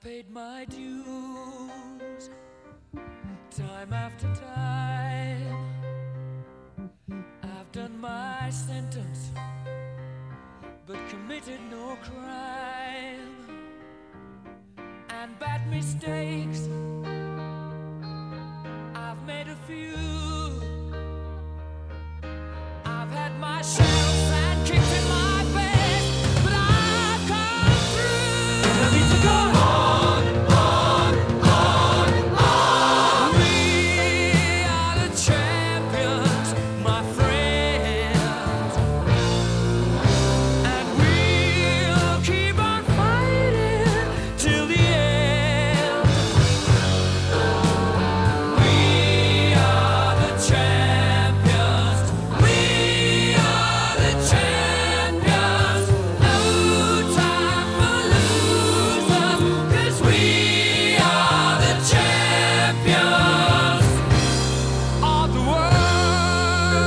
paid my dues time after time. I've done my sentence, but committed no crime. And bad mistakes, I've made a few. I've had my share of sand kicked in my face, but I've come through. I need to go on, on, on, on. We are the champions, my friends, and we'll keep on fighting till the end. We are the champions. We are the champions. No time for losers, 'cause we are the champions of the world.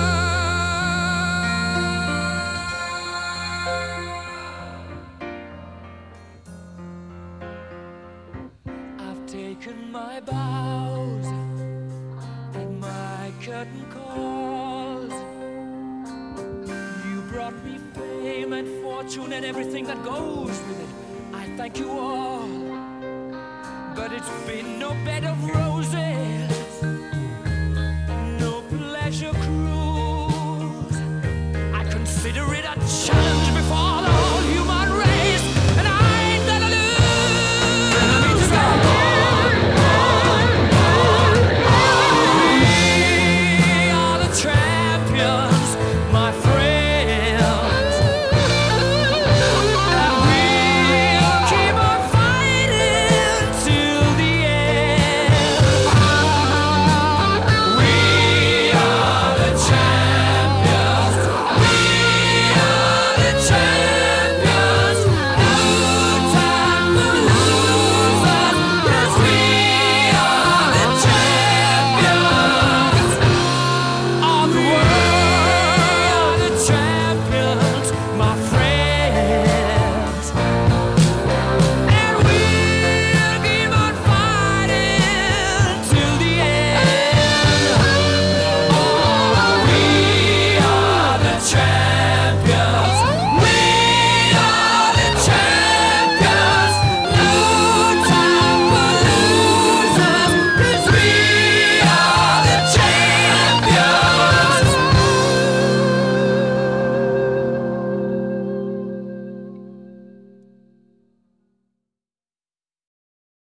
I've taken my bows and my curtain calls. You brought me fame and fortune and everything that goes with it. I thank you all, but it's been no bed of roses.